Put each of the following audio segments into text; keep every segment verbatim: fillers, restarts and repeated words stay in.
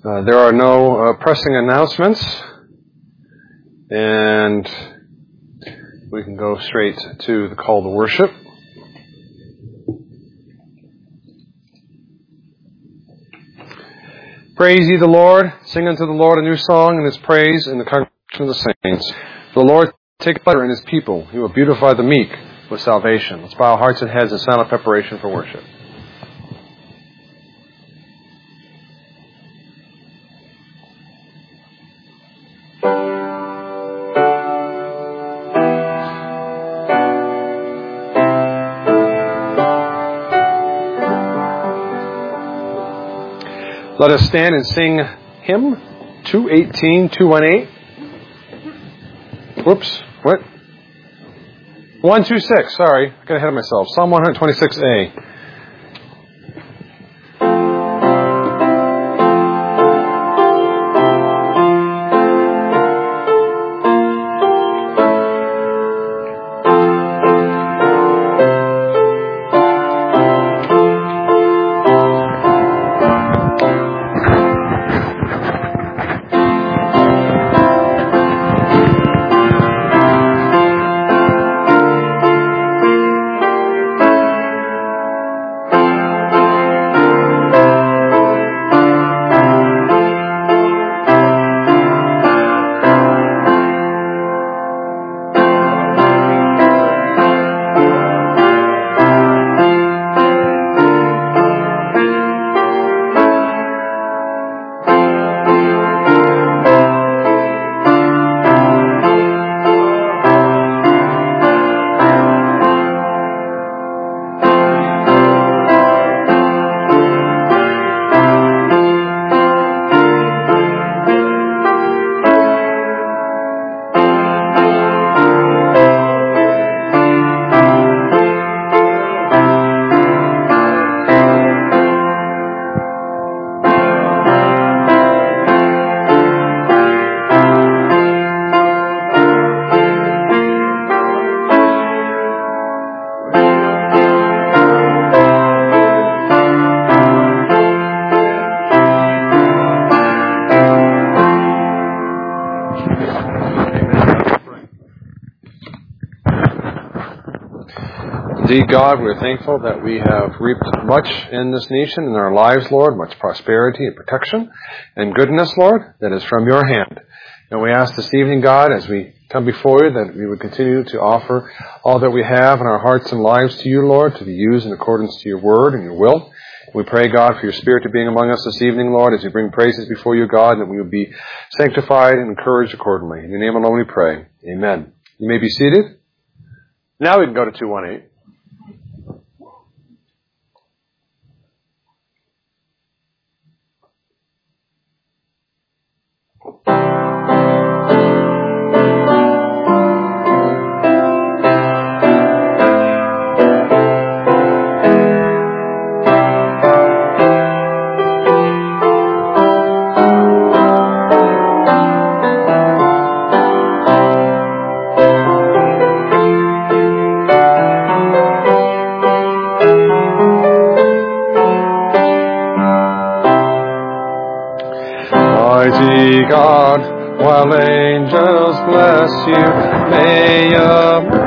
Uh, there are no uh, pressing announcements, and we can go straight to the call to worship. Praise ye the Lord. Sing unto the Lord a new song in his praise in the congregation of the saints. The Lord take pleasure in his people. He will beautify the meek with salvation. Let's bow our hearts and heads in silent preparation for worship. Let us stand and sing hymn two eighteen, two eighteen. Whoops, what? one twenty-six, sorry, I got ahead of myself. Psalm one twenty-six A. Indeed, God, we're thankful that we have reaped much in this nation, in our lives, Lord, much prosperity and protection and goodness, Lord, that is from your hand. And we ask this evening, God, as we come before you, that we would continue to offer all that we have in our hearts and lives to you, Lord, to be used in accordance to your word and your will. We pray, God, for your Spirit to being among us this evening, Lord, as we bring praises before you, God, that we would be sanctified and encouraged accordingly. In your name alone we pray. Amen. You may be seated. Now we can go to two eighteen. God, while angels bless you, may a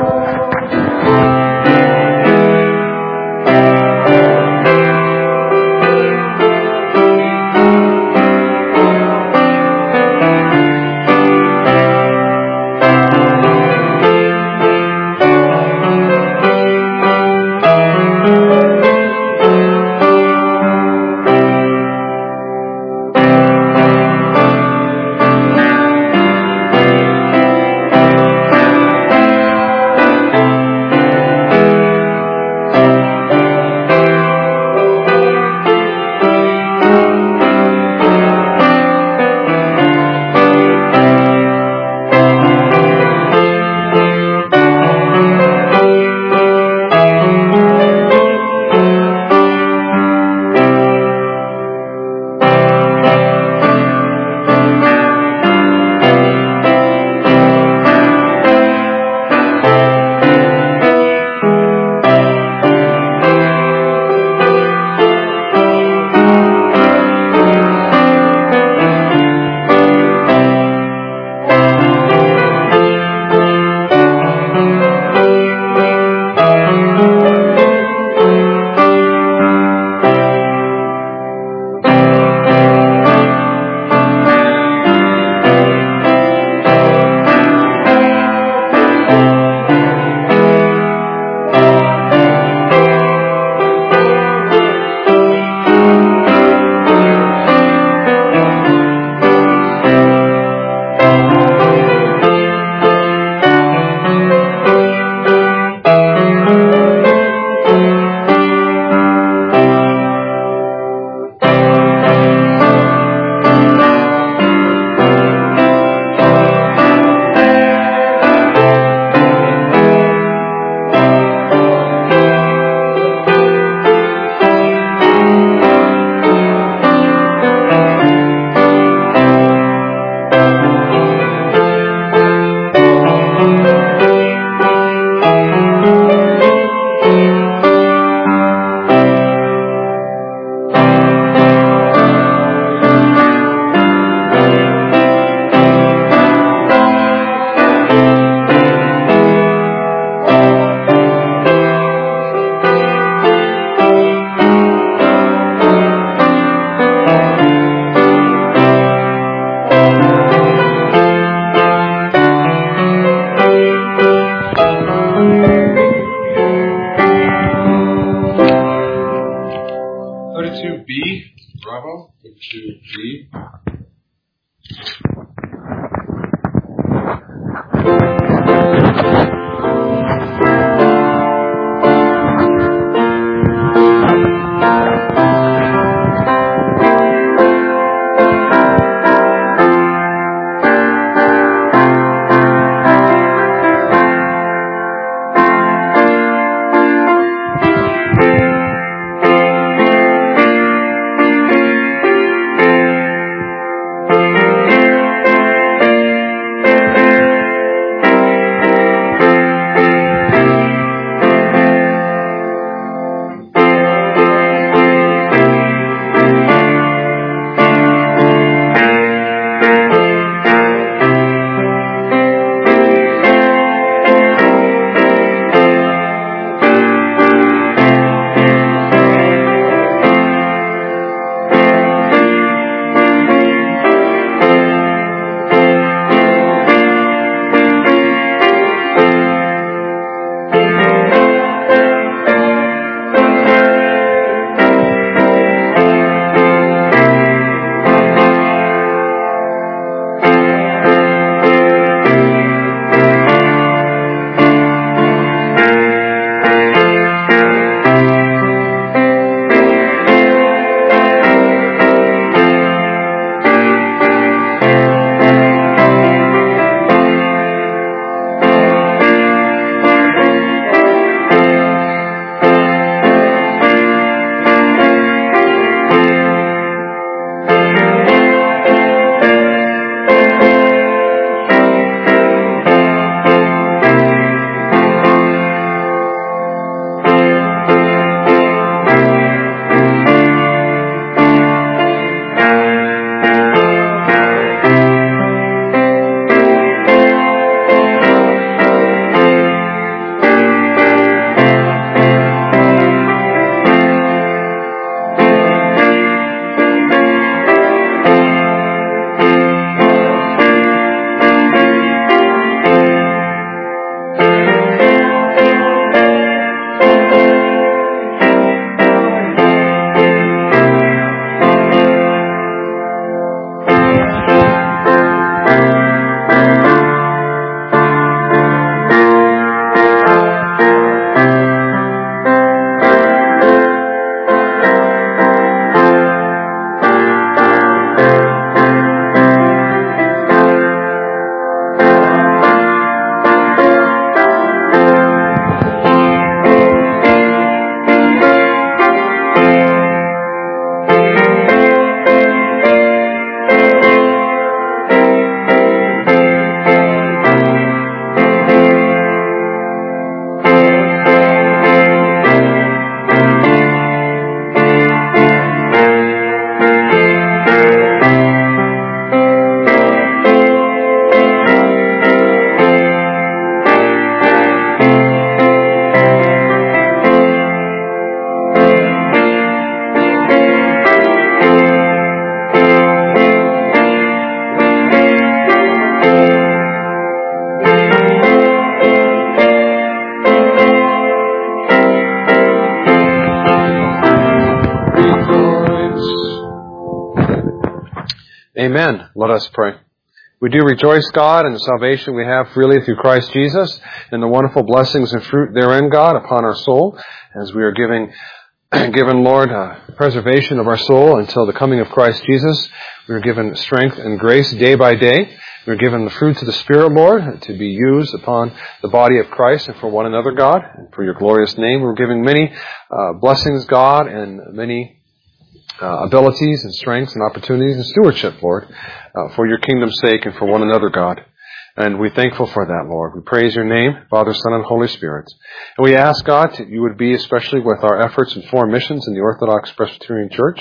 Amen. Let us pray. We do rejoice, God, in the salvation we have freely through Christ Jesus and the wonderful blessings and fruit therein, God, upon our soul, as we are giving, given, Lord, uh, preservation of our soul until the coming of Christ Jesus. We are given strength and grace day by day. We are given the fruits of the Spirit, Lord, to be used upon the body of Christ and for one another, God, and for your glorious name. We're giving many uh, blessings, God, and many Uh, abilities and strengths and opportunities and stewardship, Lord, uh, for your kingdom's sake and for one another, God. And we're thankful for that, Lord. We praise your name, Father, Son, and Holy Spirit. And we ask, God, that you would be especially with our efforts in foreign missions in the Orthodox Presbyterian Church.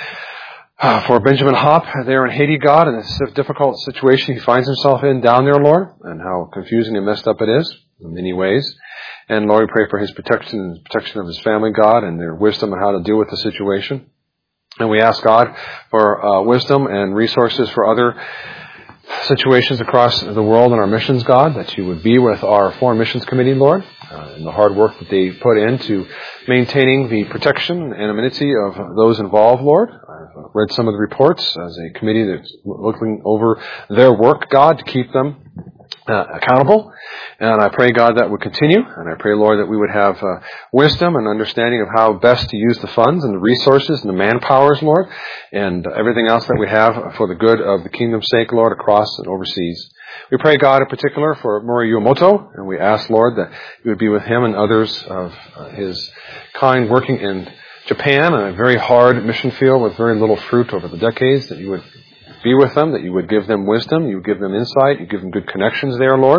Uh, for Benjamin Hopp there in Haiti, God, in this difficult situation he finds himself in down there, Lord, and how confusing and messed up it is in many ways. And Lord, we pray for his protection and protection of his family, God, and their wisdom on how to deal with the situation. And we ask, God, for uh, wisdom and resources for other situations across the world in our missions, God, that you would be with our Foreign Missions Committee, Lord, uh, and the hard work that they put into maintaining the protection and amenity of those involved, Lord, uh, read some of the reports as a committee that's looking over their work, God, to keep them uh, accountable. And I pray, God, that would continue. And I pray, Lord, that we would have uh, wisdom and understanding of how best to use the funds and the resources and the manpowers, Lord, and everything else that we have for the good of the kingdom's sake, Lord, across and overseas. We pray, God, in particular for Mori Yumoto, and we ask, Lord, that you would be with him and others of uh, his kind working in Japan, on a very hard mission field with very little fruit over the decades, that you would be with them, that you would give them wisdom, you would give them insight, you give them good connections there, Lord.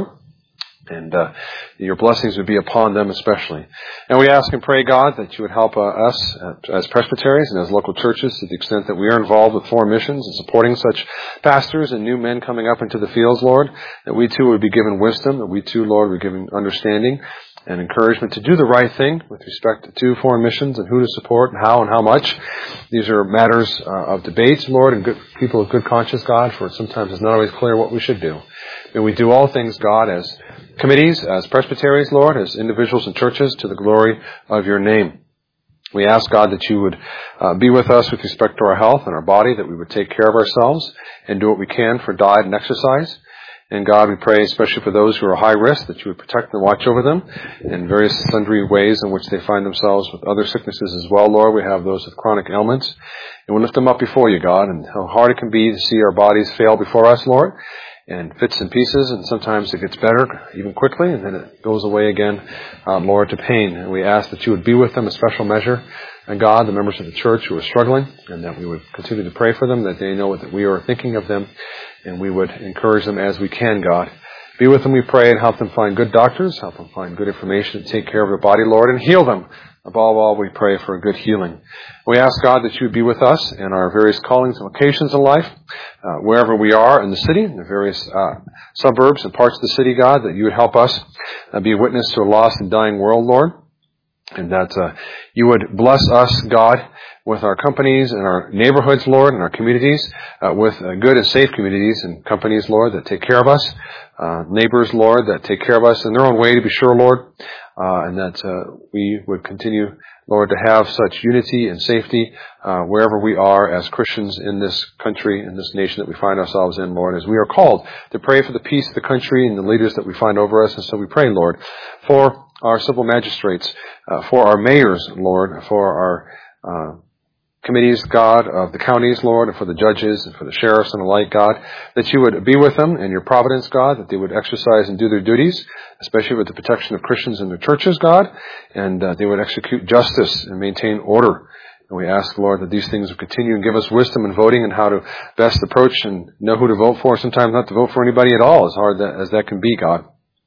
And uh, your blessings would be upon them especially. And we ask and pray, God, that you would help uh, us uh, as presbyteries and as local churches to the extent that we are involved with foreign missions and supporting such pastors and new men coming up into the fields, Lord, that we too would be given wisdom, that we too, Lord, would be given understanding and encouragement to do the right thing with respect to foreign missions and who to support and how and how much. These are matters uh, of debates, Lord, and good people of good conscience, God, for sometimes it's not always clear what we should do. May we do all things, God, as committees, as presbyteries, Lord, as individuals and churches, to the glory of your name. We ask, God, that you would uh, be with us with respect to our health and our body, that we would take care of ourselves and do what we can for diet and exercise. And God, we pray especially for those who are high risk, that you would protect and watch over them in various sundry ways in which they find themselves with other sicknesses as well, Lord. We have those with chronic ailments. And we lift them up before you, God, and how hard it can be to see our bodies fail before us, Lord, and fits and pieces, and sometimes it gets better even quickly, and then it goes away again, uh, Lord, to pain. And we ask that you would be with them in special measure, and God, the members of the church who are struggling, and that we would continue to pray for them, that they know that we are thinking of them, and we would encourage them as we can, God. Be with them, we pray, and help them find good doctors, help them find good information to take care of their body, Lord, and heal them. Above all, we pray for a good healing. We ask, God, that you would be with us in our various callings and vocations in life, uh, wherever we are in the city, in the various uh, suburbs and parts of the city, God, that you would help us uh, be a witness to a lost and dying world, Lord, and that uh, you would bless us, God, with our companies and our neighborhoods, Lord, and our communities, uh, with uh, good and safe communities and companies, Lord, that take care of us, uh, neighbors, Lord, that take care of us in their own way, to be sure, Lord, uh, and that uh, we would continue, Lord, to have such unity and safety uh, wherever we are as Christians in this country, in this nation that we find ourselves in, Lord, as we are called to pray for the peace of the country and the leaders that we find over us. And so we pray, Lord, for our civil magistrates, uh, for our mayors, Lord, for our uh, committees, God, of the counties, Lord, and for the judges and for the sheriffs and the like, God, that you would be with them in your providence, God, that they would exercise and do their duties, especially with the protection of Christians in their churches, God, and uh, they would execute justice and maintain order. And we ask, Lord, that these things will continue and give us wisdom in voting and how to best approach and know who to vote for, sometimes not to vote for anybody at all, as hard that, as that can be, God.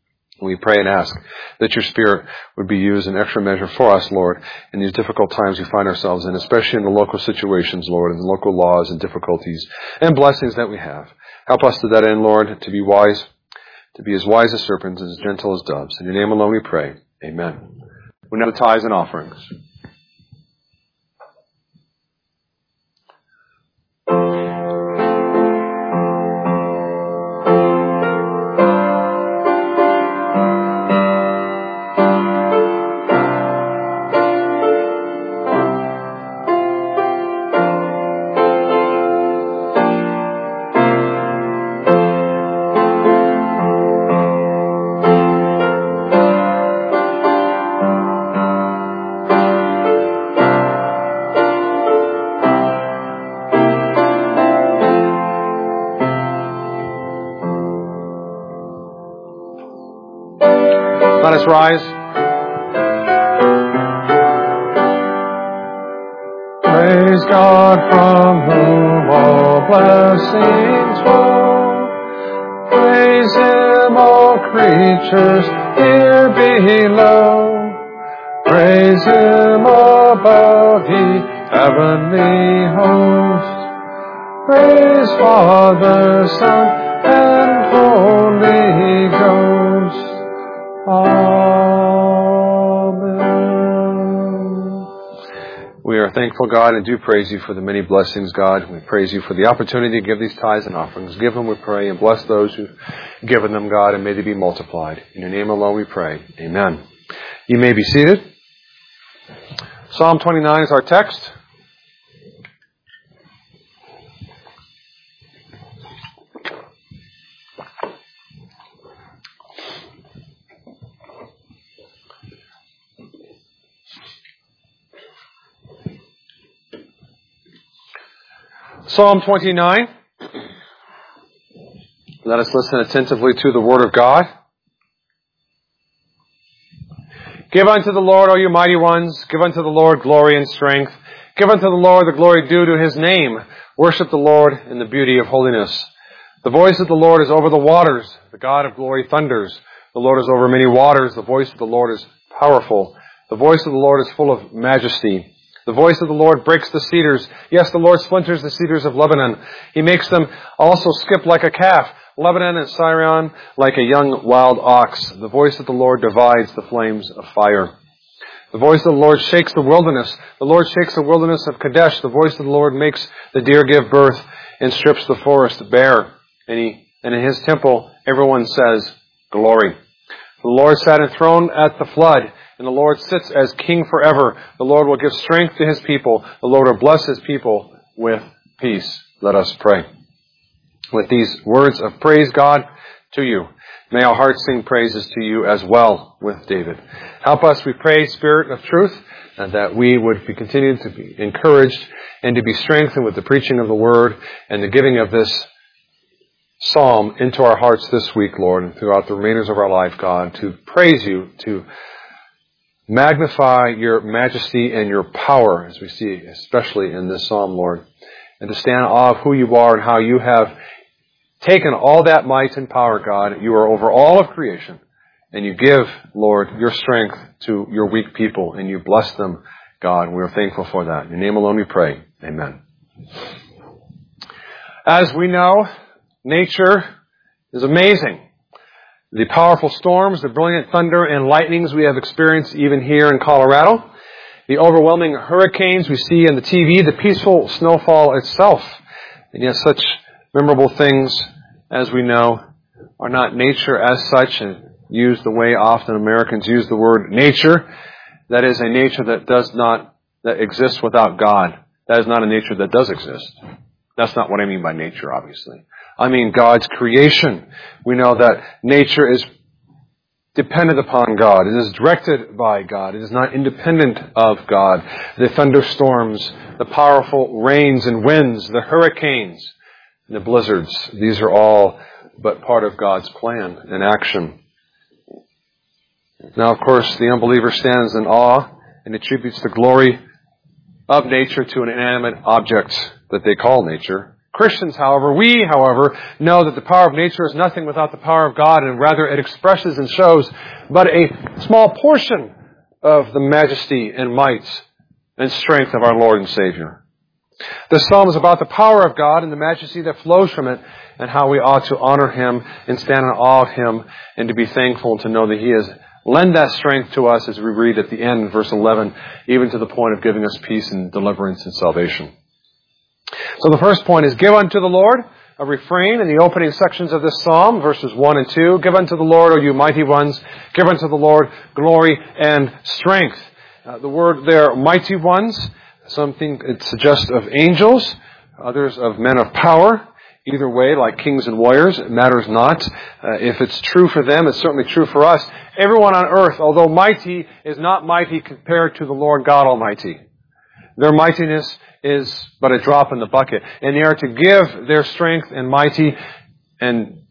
We pray and ask that your Spirit would be used in extra measure for us, Lord, in these difficult times we find ourselves in, especially in the local situations, Lord, and the local laws and difficulties and blessings that we have. Help us to that end, Lord, to be wise, to be as wise as serpents and as gentle as doves. In your name alone we pray. Amen. We now the tithes and offerings. Let us rise. Praise God from whom all blessings flow. Praise Him, all creatures here below. Praise Him above, ye heavenly host. Praise Father, Son, and Holy Ghost. Amen. We are thankful, God, and do praise you for the many blessings, God. We praise you for the opportunity to give these tithes and offerings. Give them, we pray, and bless those who've given them, God, and may they be multiplied. In your name alone we pray. Amen. You may be seated. Psalm twenty-nine is our text. Psalm twenty-nine. Let us listen attentively to the Word of God. Give unto the Lord, O you mighty ones. Give unto the Lord glory and strength. Give unto the Lord the glory due to His name. Worship the Lord in the beauty of holiness. The voice of the Lord is over the waters. The God of glory thunders. The Lord is over many waters. The voice of the Lord is powerful. The voice of the Lord is full of majesty. The voice of the Lord breaks the cedars. Yes, the Lord splinters the cedars of Lebanon. He makes them also skip like a calf. Lebanon and Sirion like a young wild ox. The voice of the Lord divides the flames of fire. The voice of the Lord shakes the wilderness. The Lord shakes the wilderness of Kadesh. The voice of the Lord makes the deer give birth and strips the forest bare. And, he, and in His temple, everyone says, glory. The Lord sat enthroned at the flood, and the Lord sits as King forever. The Lord will give strength to His people. The Lord will bless His people with peace. Let us pray. With these words of praise, God, to you, may our hearts sing praises to you as well with David. Help us, we pray, Spirit of truth, and that we would be continued to be encouraged and to be strengthened with the preaching of the Word and the giving of this psalm into our hearts this week, Lord, and throughout the remainders of our life, God, to praise you, to magnify your majesty and your power, as we see especially in this psalm, Lord, and to stand in awe of who you are and how you have taken all that might and power, God. You are over all of creation, and you give, Lord, your strength to your weak people, and you bless them, God. We are thankful for that. In your name alone we pray. Amen. As we know, nature is amazing. The powerful storms, the brilliant thunder and lightnings we have experienced even here in Colorado, the overwhelming hurricanes we see in the T V, the peaceful snowfall itself, and yet such memorable things, as we know, are not nature as such, and used the way often Americans use the word nature. That is a nature that does not, that exists without God. That is not a nature that does exist. That's not what I mean by nature, obviously. I mean God's creation. We know that nature is dependent upon God. It is directed by God. It is not independent of God. The thunderstorms, the powerful rains and winds, the hurricanes, and the blizzards, these are all but part of God's plan and action. Now, of course, the unbeliever stands in awe and attributes the glory of nature to an inanimate object that they call nature. Christians, however, we, however, know that the power of nature is nothing without the power of God, and rather it expresses and shows but a small portion of the majesty and might and strength of our Lord and Savior. This psalm is about the power of God and the majesty that flows from it, and how we ought to honor Him and stand in awe of Him, and to be thankful to know that He has lent that strength to us, as we read at the end, verse eleven, even to the point of giving us peace and deliverance and salvation. So the first point is, give unto the Lord, a refrain in the opening sections of this psalm, verses one and two. Give unto the Lord, O you mighty ones. Give unto the Lord glory and strength. Uh, the word there, mighty ones, something it suggests of angels, others of men of power. Either way, like kings and warriors, it matters not. Uh, if it's true for them, it's certainly true for us. Everyone on earth, although mighty, is not mighty compared to the Lord God Almighty. Their mightiness is but a drop in the bucket. And they are to give their strength and mighty and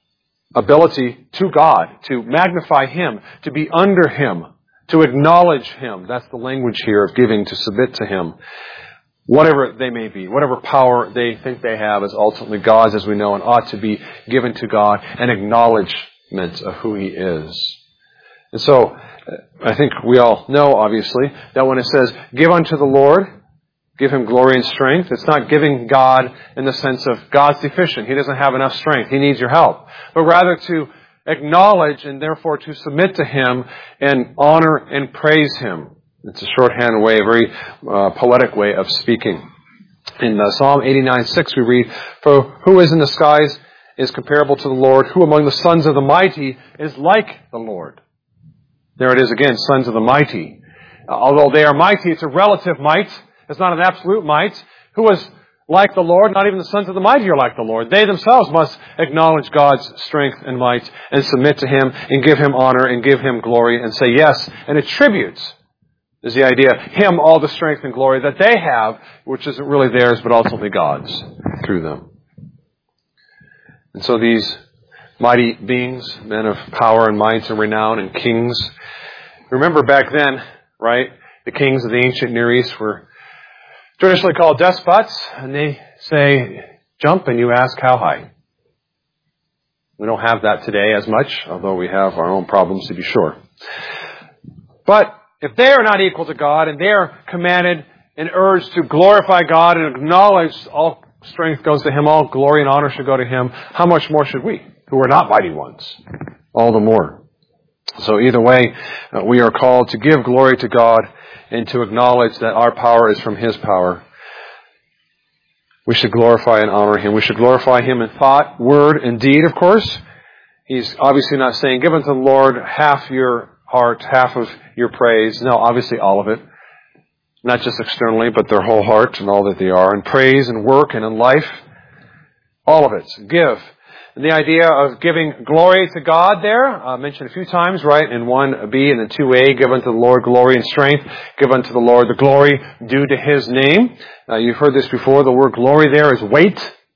ability to God, to magnify Him, to be under Him, to acknowledge Him. That's the language here of giving, to submit to Him. Whatever they may be, whatever power they think they have is ultimately God's, as we know, and ought to be given to God, an acknowledgement of who He is. And so, I think we all know, obviously, that when it says, give unto the Lord, give Him glory and strength, it's not giving God in the sense of God's deficient. He doesn't have enough strength. He needs your help. But rather to acknowledge and therefore to submit to Him and honor and praise Him. It's a shorthand way, a very uh, poetic way of speaking. In uh, Psalm eighty-nine six we read, for who is in the skies is comparable to the Lord, who among the sons of the mighty is like the Lord. There it is again, sons of the mighty. Uh, although they are mighty, it's a relative might. It's not an absolute might. Who is like the Lord? Not even the sons of the mighty are like the Lord. They themselves must acknowledge God's strength and might and submit to Him and give Him honor and give Him glory and say yes and attribute is the idea, Him all the strength and glory that they have, which isn't really theirs, but ultimately God's through them. And so these mighty beings, men of power and might and renown and kings, remember back then, right, the kings of the ancient Near East were traditionally called despots, and they say, jump, and you ask how high. We don't have that today as much, although we have our own problems to be sure. But if they are not equal to God, and they are commanded and urged to glorify God and acknowledge all strength goes to Him, all glory and honor should go to Him, how much more should we, who are not mighty ones? All the more. So either way, uh, we are called to give glory to God and to acknowledge that our power is from His power. We should glorify and honor Him. We should glorify Him in thought, word, and deed, of course. He's obviously not saying, give unto the Lord half your heart, half of your praise. No, obviously all of it. Not just externally, but their whole heart and all that they are. In praise and work and in life. All of it. Give. And the idea of giving glory to God there, uh, mentioned a few times, right? In one B and in two A, give unto the Lord glory and strength. Give unto the Lord the glory due to His name. Uh, you've heard this before. The word glory there is weight.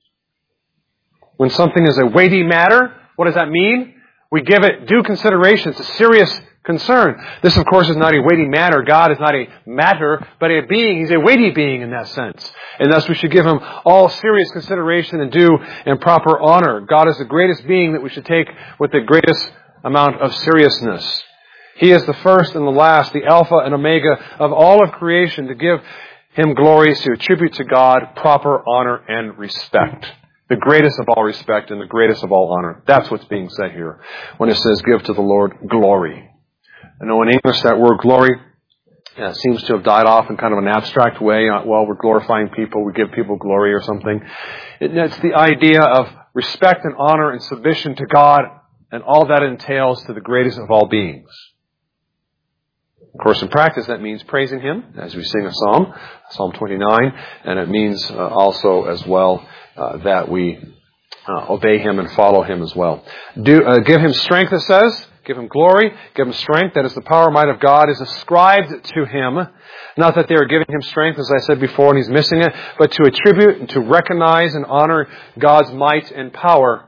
When something is a weighty matter, what does that mean? We give it due consideration. It's a serious concern. This, of course, is not a weighty matter. God is not a matter, but a being. He's a weighty being in that sense. And thus we should give Him all serious consideration and due and proper honor. God is the greatest being that we should take with the greatest amount of seriousness. He is the first and the last, the Alpha and Omega of all of creation. To give Him glory is to attribute to God proper honor and respect. The greatest of all respect and the greatest of all honor. That's what's being said here when it says give to the Lord glory. I know in English that word glory uh, seems to have died off in kind of an abstract way. Uh, well, we're glorifying people, we give people glory or something. It, it's the idea of respect and honor and submission to God and all that entails to the greatest of all beings. Of course, in practice, that means praising Him as we sing a psalm, Psalm twenty-nine, and it means uh, also as well uh, that we uh, obey Him and follow Him as well. Do uh, give Him strength, it says. Give Him glory, give Him strength. That is the power and might of God is ascribed to Him. Not that they are giving Him strength, as I said before, and He's missing it, but to attribute and to recognize and honor God's might and power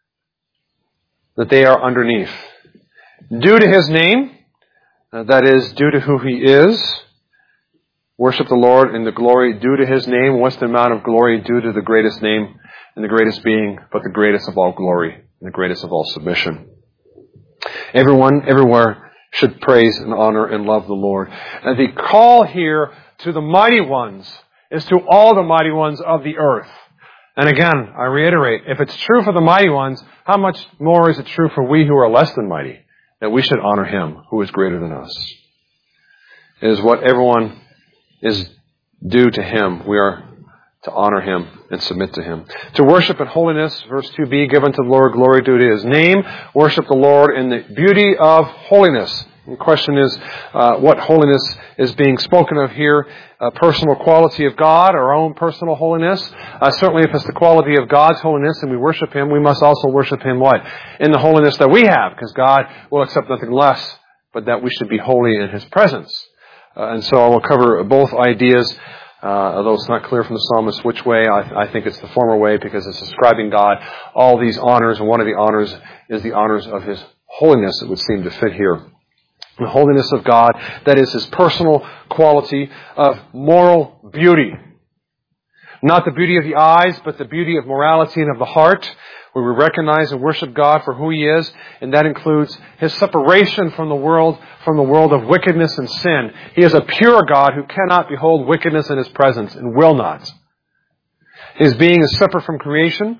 that they are underneath. Due to His name, uh, that is, due to who He is, worship the Lord in the glory due to His name. What's the amount of glory due to the greatest name and the greatest being, but the greatest of all glory and the greatest of all submission? Everyone, everywhere, should praise and honor and love the Lord. And the call here to the mighty ones is to all the mighty ones of the earth. And again, I reiterate, if it's true for the mighty ones, how much more is it true for we who are less than mighty? That we should honor Him who is greater than us. It is what everyone is due to Him. We are to honor Him and submit to Him. To worship in holiness, verse two b, give unto the Lord glory due to His name. Worship the Lord in the beauty of holiness. The question is, uh, what holiness is being spoken of here? A personal quality of God, our own personal holiness. Uh, certainly if it's the quality of God's holiness and we worship Him, we must also worship Him what? In the holiness that we have, because God will accept nothing less, but that we should be holy in His presence. Uh, and so I will cover both ideas. Uh, although it's not clear from the psalmist which way, I, I think it's the former way because it's ascribing God all these honors, and one of the honors is the honors of His holiness. It would seem to fit here. The holiness of God, that is His personal quality of moral beauty. Not the beauty of the eyes, but the beauty of morality and of the heart, where we recognize and worship God for who He is, and that includes His separation from the world, from the world of wickedness and sin. He is a pure God who cannot behold wickedness in His presence and will not. His being is separate from creation,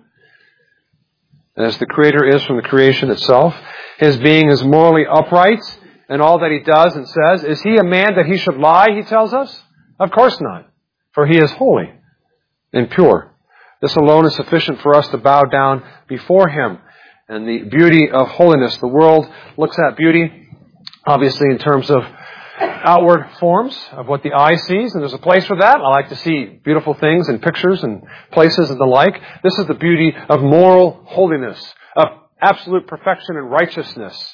as the Creator is from the creation itself. His being is morally upright in all that He does and says. Is He a man that He should lie, He tells us? Of course not, for He is holy and pure. This alone is sufficient for us to bow down before Him. And the beauty of holiness, the world looks at beauty, obviously in terms of outward forms of what the eye sees, and there's a place for that. I like to see beautiful things and pictures and places and the like. This is the beauty of moral holiness, of absolute perfection and righteousness,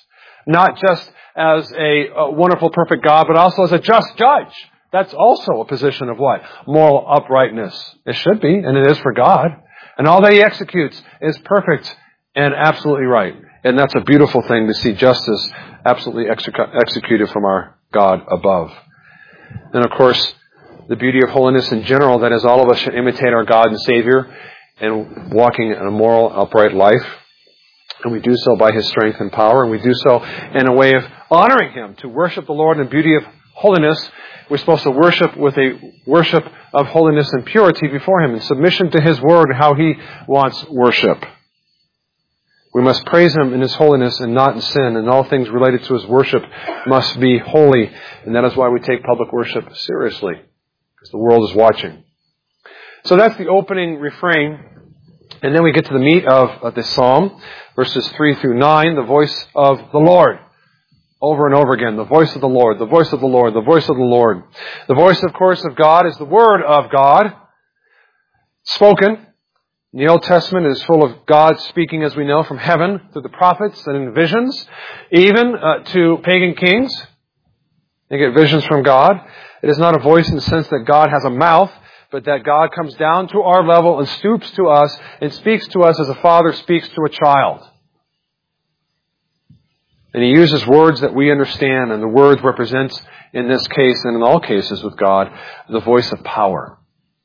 not just as a, a wonderful, perfect God, but also as a just judge. That's also a position of what? Moral uprightness. It should be, and it is for God. And all that He executes is perfect and absolutely right. And that's a beautiful thing to see justice absolutely exec- executed from our God above. And of course, the beauty of holiness in general, that is, all of us should imitate our God and Savior and walking in a moral, upright life. And we do so by His strength and power, and we do so in a way of honoring Him. To worship the Lord in beauty of holiness, we're supposed to worship with a worship of holiness and purity before Him, in submission to His Word, how He wants worship. We must praise Him in His holiness and not in sin, and all things related to His worship must be holy. And that is why we take public worship seriously, because the world is watching. So that's the opening refrain. And then we get to the meat of, of the psalm, verses three through nine, the voice of the Lord. Over and over again, the voice of the Lord, the voice of the Lord, the voice of the Lord. The voice, of course, of God is the Word of God, spoken. The Old Testament is full of God speaking, as we know, from heaven through the prophets and in visions, even uh, to pagan kings. They get visions from God. It is not a voice in the sense that God has a mouth, but that God comes down to our level and stoops to us and speaks to us as a father speaks to a child. And He uses words that we understand, and the word represents, in this case and in all cases with God, the voice of power.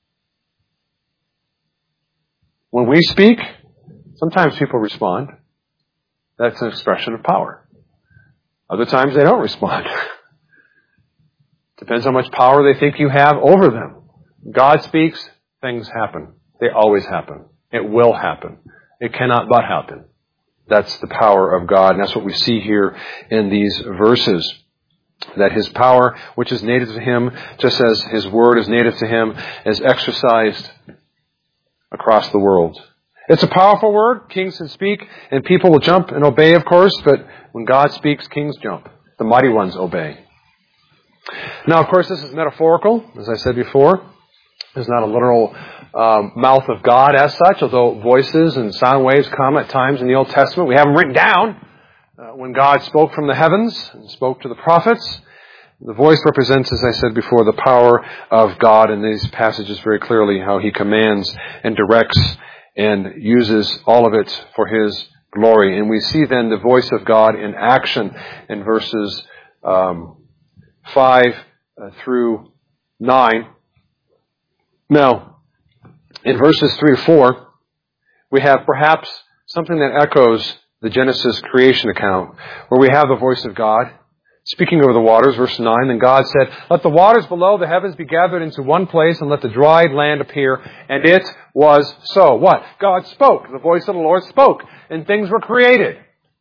When we speak, sometimes people respond. That's an expression of power. Other times they don't respond. Depends how much power they think you have over them. God speaks, things happen. They always happen. It will happen. It cannot but happen. That's the power of God, and that's what we see here in these verses. That His power, which is native to Him, just as His Word is native to Him, is exercised across the world. It's a powerful word. Kings can speak, and people will jump and obey, of course, but when God speaks, kings jump. The mighty ones obey. Now, of course, this is metaphorical, as I said before. It's not a literal um, mouth of God as such, although voices and sound waves come at times in the Old Testament. We have them written down uh, when God spoke from the heavens and spoke to the prophets. The voice represents, as I said before, the power of God in these passages very clearly, how He commands and directs and uses all of it for His glory. And we see then the voice of God in action in verses um, five uh, through nine. Now, in verses three to four, we have perhaps something that echoes the Genesis creation account, where we have the voice of God speaking over the waters. Verse nine, then God said, let the waters below the heavens be gathered into one place, and let the dried land appear. And it was so. What? God spoke. The voice of the Lord spoke, and things were created.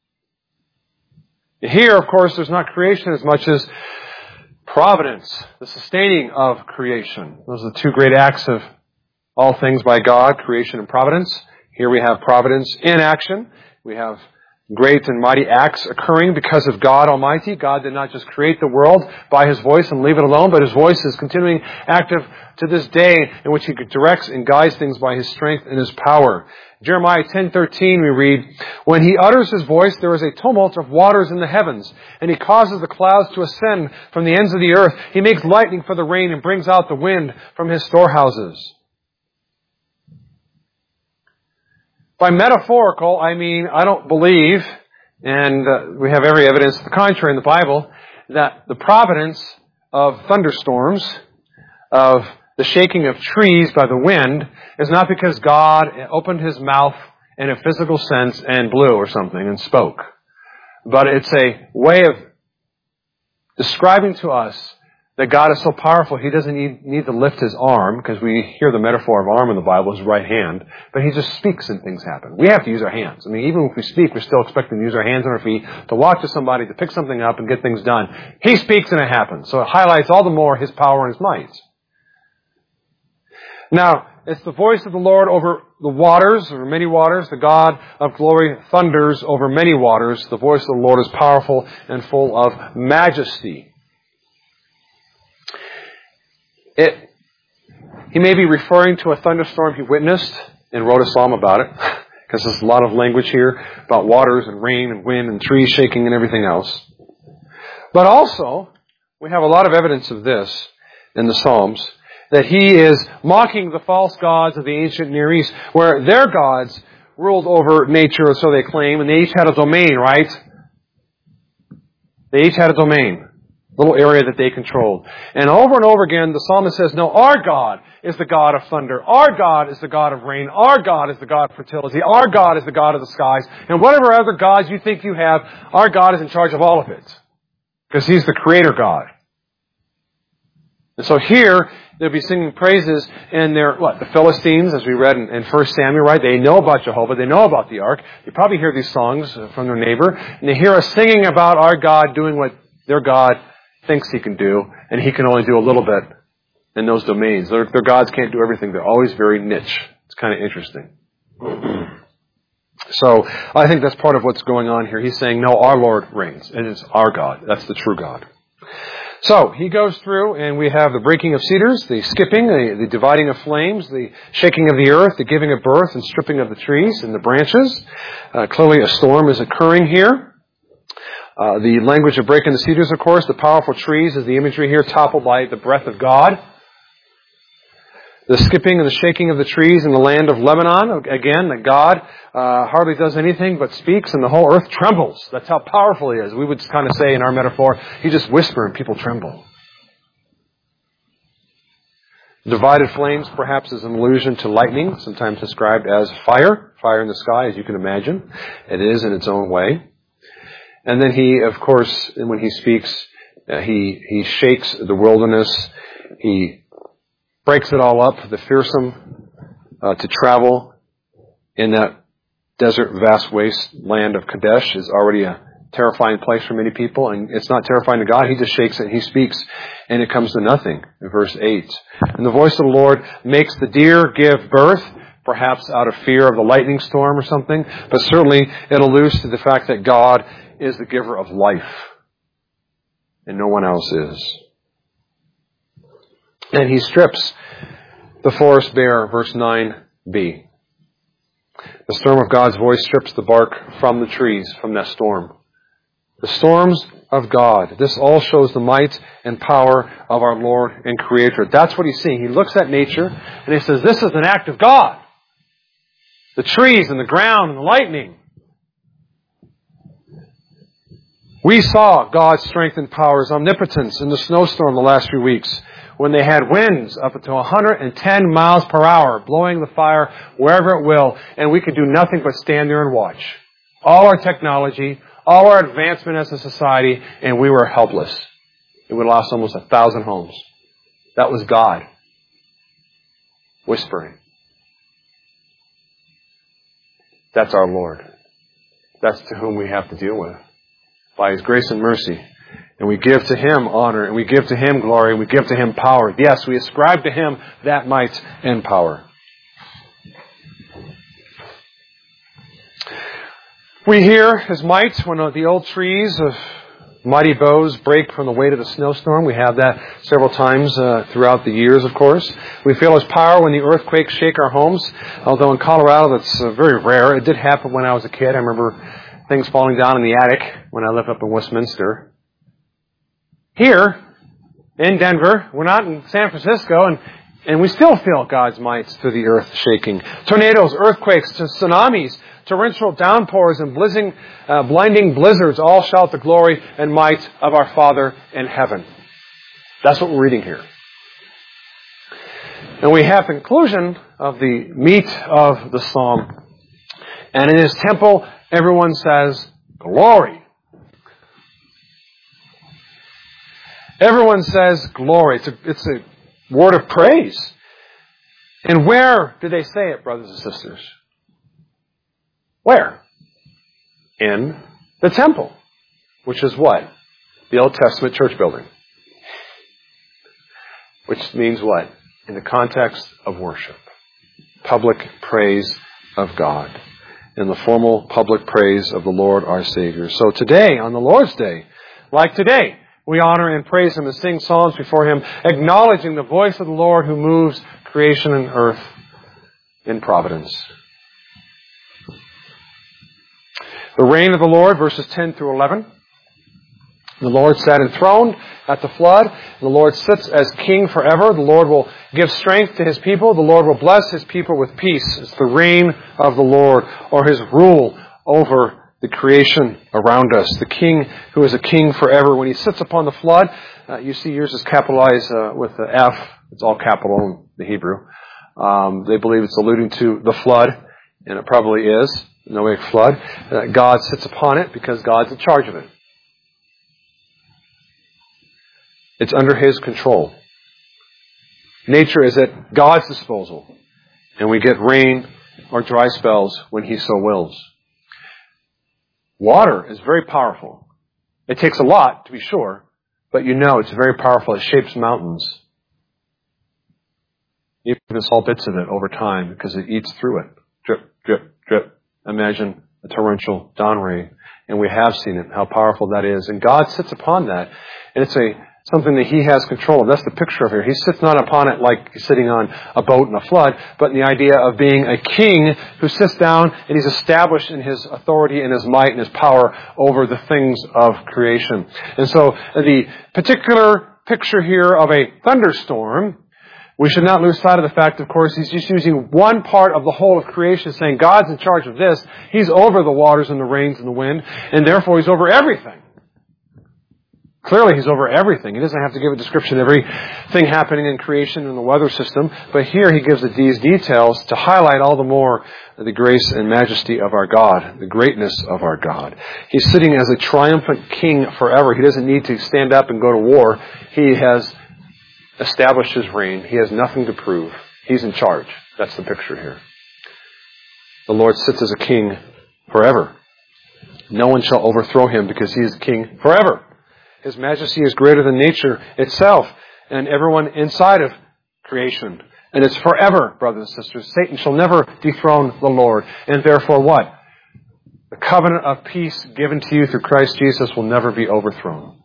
Here, of course, there's not creation as much as providence, the sustaining of creation. Those are the two great acts of all things by God, creation and providence. Here we have providence in action. We have great and mighty acts occurring because of God Almighty. God did not just create the world by His voice and leave it alone, but His voice is continuing active to this day, in which He directs and guides things by His strength and His power. Jeremiah ten thirteen we read, when He utters His voice, there is a tumult of waters in the heavens, and He causes the clouds to ascend from the ends of the earth. He makes lightning for the rain and brings out the wind from His storehouses. By metaphorical, I mean, I don't believe, and uh, we have every evidence to the contrary in the Bible, that the providence of thunderstorms, of the shaking of trees by the wind, is not because God opened His mouth in a physical sense and blew or something and spoke. But it's a way of describing to us that God is so powerful, He doesn't need, need to lift His arm, because we hear the metaphor of arm in the Bible, His right hand, but He just speaks and things happen. We have to use our hands. I mean, even if we speak, we're still expecting to use our hands and our feet to walk to somebody, to pick something up and get things done. He speaks and it happens. So it highlights all the more His power and His might. Now, it's the voice of the Lord over the waters, over many waters. The God of glory thunders over many waters. The voice of the Lord is powerful and full of majesty. It, he may be referring to a thunderstorm he witnessed and wrote a psalm about it, because Because there's a lot of language here about waters and rain and wind and trees shaking and everything else. But also, we have a lot of evidence of this in the Psalms, that he is mocking the false gods of the ancient Near East, where their gods ruled over nature, so they claim, and they each had a domain, right? They each had a domain, a little area that they controlled. And over and over again, the psalmist says, no, our God is the God of thunder. Our God is the God of rain. Our God is the God of fertility. Our God is the God of the skies. And whatever other gods you think you have, our God is in charge of all of it. Because he's the creator God. And so here, they'll be singing praises, and they're, what, the Philistines, as we read in, in First Samuel, right? They know about Jehovah. They know about the ark. You probably hear these songs from their neighbor, and they hear us singing about our God doing what their God thinks he can do, and he can only do a little bit in those domains. Their, their gods can't do everything. They're always very niche. It's kind of interesting. So, I think that's part of what's going on here. He's saying, no, our Lord reigns. It is our God. That's the true God. So, he goes through, and we have the breaking of cedars, the skipping, the, the dividing of flames, the shaking of the earth, the giving of birth and stripping of the trees and the branches. Uh, clearly a storm is occurring here. Uh, the language of breaking the cedars, of course, the powerful trees is the imagery here, toppled by the breath of God. The skipping and the shaking of the trees in the land of Lebanon, again, that God uh, hardly does anything but speaks and the whole earth trembles. That's how powerful he is. We would kind of say in our metaphor, he just whispers and people tremble. Divided flames perhaps is an allusion to lightning, sometimes described as fire, fire in the sky, as you can imagine. It is in its own way. And then he, of course, when he speaks, uh, he, he shakes the wilderness. He breaks it all up. The fearsome uh, to travel in that desert, vast wasteland of Kadesh is already a terrifying place for many people, and it's not terrifying to God. He just shakes it and he speaks, and it comes to nothing. In verse eight. And the voice of the Lord makes the deer give birth, perhaps out of fear of the lightning storm or something, but certainly it alludes to the fact that God is the giver of life, and no one else is. And he strips the forest bare, verse nine b. The storm of God's voice strips the bark from the trees, from that storm. The storms of God. This all shows the might and power of our Lord and Creator. That's what he's seeing. He looks at nature and he says, this is an act of God. The trees and the ground and the lightning. We saw God's strength and power, His omnipotence in the snowstorm the last few weeks, when they had winds up to one hundred ten miles per hour, blowing the fire wherever it will, and we could do nothing but stand there and watch. All our technology, all our advancement as a society, and we were helpless. It would have lost almost a thousand homes. That was God whispering. That's our Lord. That's to whom we have to deal with by His grace and mercy. And we give to Him honor, and we give to Him glory, and we give to Him power. Yes, we ascribe to Him that might and power. We hear His might when the old trees of mighty boughs break from the weight of the snowstorm. We have that several times uh, throughout the years, of course. We feel His power when the earthquakes shake our homes. Although in Colorado that's uh, very rare. It did happen when I was a kid. I remember things falling down in the attic when I lived up in Westminster. Here, in Denver, we're not in San Francisco, and, and we still feel God's might through the earth shaking. Tornadoes, earthquakes, tsunamis, torrential downpours, and blizzing, uh, blinding blizzards all shout the glory and might of our Father in heaven. That's what we're reading here. And we have the conclusion of the meat of the psalm. And in His temple, everyone says, glory. Everyone says glory. It's a, it's a word of praise. And where do they say it, brothers and sisters? Where? In the temple. Which is what? The Old Testament church building. Which means what? In the context of worship. Public praise of God. In the formal public praise of the Lord our Savior. So today, on the Lord's Day, like today, we honor and praise Him and sing psalms before Him, acknowledging the voice of the Lord who moves creation and earth in providence. The reign of the Lord, verses ten through eleven. The Lord sat enthroned at the flood. The Lord sits as king forever. The Lord will give strength to His people. The Lord will bless His people with peace. It's the reign of the Lord, or His rule over the creation around us. The King who is a king forever. When He sits upon the flood, uh, you see yours is capitalized uh, with the F. It's all capital in the Hebrew. Um, they believe it's alluding to the flood, and it probably is. Noahic flood. Uh, God sits upon it because God's in charge of it. It's under His control. Nature is at God's disposal. And we get rain or dry spells when He so wills. Water is very powerful. It takes a lot, to be sure, but you know it's very powerful. It shapes mountains. Even small bits of it over time because it eats through it. Drip, drip, drip. Imagine a torrential down rain. And we have seen it, how powerful that is. And God sits upon that. And it's a something that He has control of. That's the picture of here. He sits not upon it like He's sitting on a boat in a flood, but in the idea of being a king who sits down and He's established in His authority and His might and His power over the things of creation. And so the particular picture here of a thunderstorm, we should not lose sight of the fact, of course, He's just using one part of the whole of creation, saying God's in charge of this. He's over the waters and the rains and the wind, and therefore He's over everything. Clearly, He's over everything. He doesn't have to give a description of everything happening in creation and the weather system, but here He gives these details to highlight all the more the grace and majesty of our God, the greatness of our God. He's sitting as a triumphant king forever. He doesn't need to stand up and go to war. He has established His reign. He has nothing to prove. He's in charge. That's the picture here. The Lord sits as a king forever. No one shall overthrow Him because He is king forever. His majesty is greater than nature itself and everyone inside of creation. And it's forever, brothers and sisters. Satan shall never dethrone the Lord. And therefore what? The covenant of peace given to you through Christ Jesus will never be overthrown.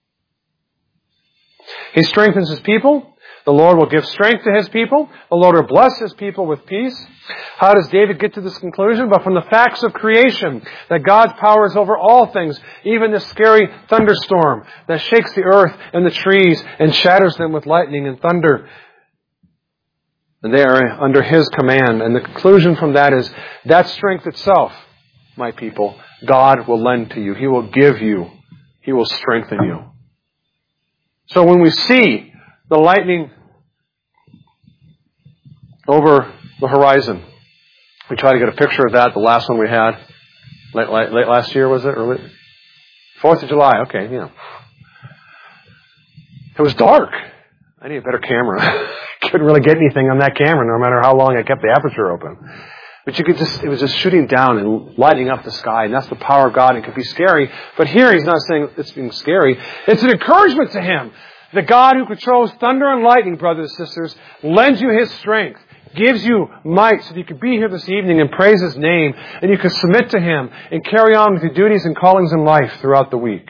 He strengthens His people. The Lord will give strength to His people. The Lord will bless His people with peace. How does David get to this conclusion? But from the facts of creation, that God's power is over all things, even the scary thunderstorm that shakes the earth and the trees and shatters them with lightning and thunder. And they are under His command. And the conclusion from that is, that strength itself, my people, God will lend to you. He will give you. He will strengthen you. So when we see the lightning over the horizon, we try to get a picture of that. The last one we had, late, late, late last year, was it? Or Fourth of July, okay, yeah. It was dark. I need a better camera. Couldn't really get anything on that camera, no matter how long I kept the aperture open. But you could just, it was just shooting down and lighting up the sky, and that's the power of God. It could be scary, but here He's not saying it's being scary. It's an encouragement to Him. The God who controls thunder and lightning, brothers and sisters, lends you His strength, gives you might so that you can be here this evening and praise His name, and you can submit to Him and carry on with your duties and callings in life throughout the week.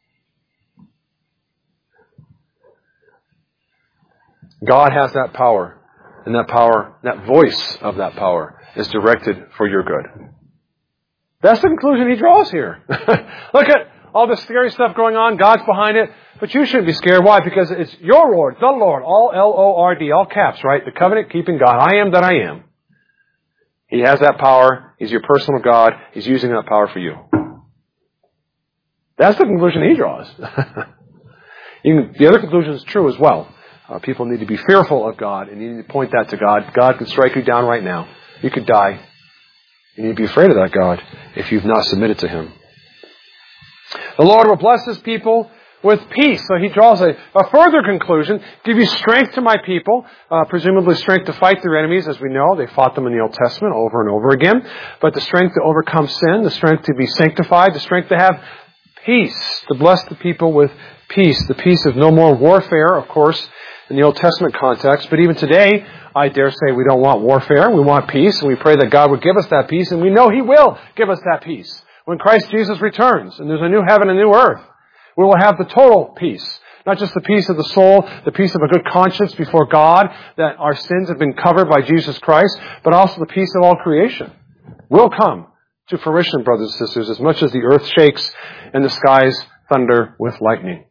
God has that power, and that power, that voice of that power is directed for your good. That's the conclusion he draws here. Look at all the scary stuff going on. God's behind it. But you shouldn't be scared. Why? Because it's your Lord, the Lord, all L O R D, all caps, right? The covenant-keeping God. I am that I am. He has that power. He's your personal God. He's using that power for you. That's the conclusion he draws. You can, the other conclusion is true as well. Uh, people need to be fearful of God, and you need to point that to God. God can strike you down right now. You could die. You need to be afraid of that God if you've not submitted to Him. The Lord will bless His people with peace. So He draws a, a further conclusion. Give you strength to my people. Uh, presumably strength to fight their enemies. As we know, they fought them in the Old Testament over and over again. But the strength to overcome sin, the strength to be sanctified, the strength to have peace, to bless the people with peace. The peace of no more warfare, of course, in the Old Testament context. But even today, I dare say we don't want warfare. We want peace, and we pray that God would give us that peace, and we know He will give us that peace when Christ Jesus returns, and there's a new heaven and new earth. We will have the total peace. Not just the peace of the soul, the peace of a good conscience before God, that our sins have been covered by Jesus Christ, but also the peace of all creation will come to fruition, brothers and sisters, as much as the earth shakes and the skies thunder with lightning.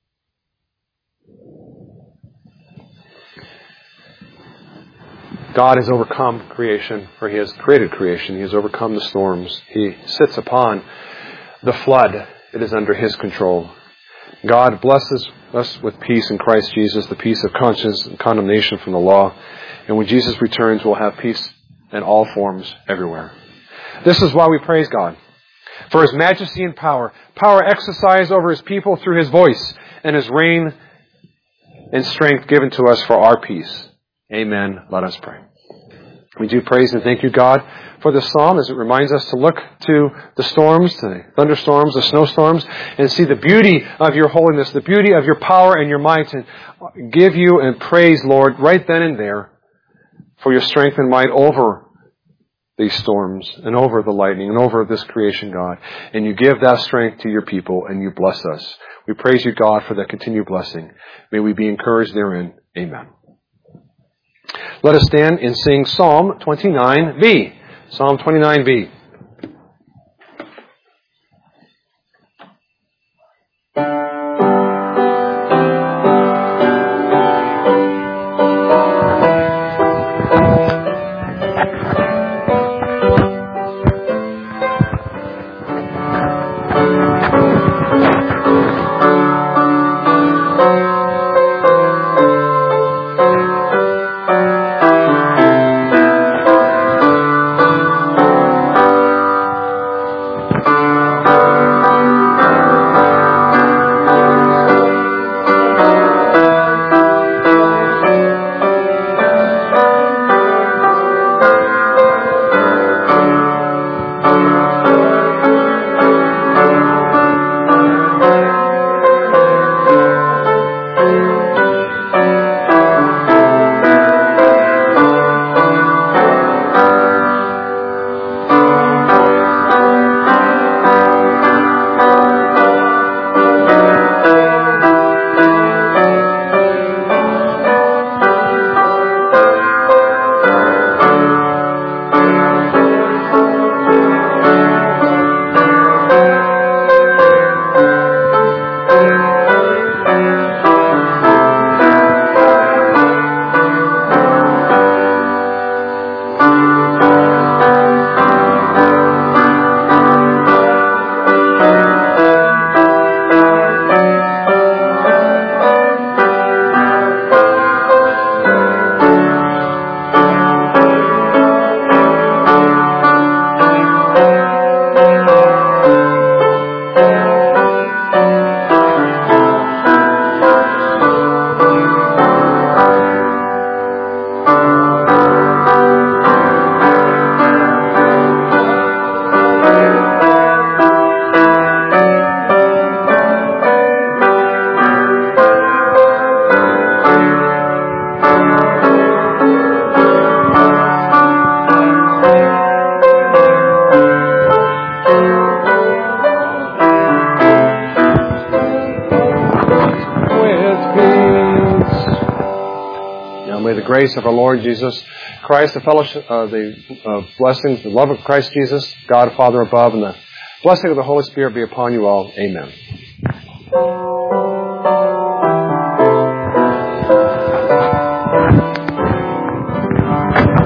God has overcome creation, for He has created creation. He has overcome the storms. He sits upon the flood. It is under His control. God blesses us with peace in Christ Jesus, the peace of conscience and condemnation from the law. And when Jesus returns, we'll have peace in all forms everywhere. This is why we praise God. For His majesty and power, power exercised over His people through His voice, and His reign and strength given to us for our peace. Amen. Let us pray. We do praise and thank you, God, for this psalm as it reminds us to look to the storms, the thunderstorms, the snowstorms, and see the beauty of your holiness, the beauty of your power and your might, and give you and praise, Lord, right then and there for your strength and might over these storms and over the lightning and over this creation, God. And you give that strength to your people and you bless us. We praise you, God, for that continued blessing. May we be encouraged therein. Amen. Let us stand and sing Psalm twenty-nine B. Psalm twenty-nine B. Grace of our Lord Jesus Christ, the fellowship, uh, the uh, blessings, the love of Christ Jesus, God Father above, and the blessing of the Holy Spirit be upon you all. Amen.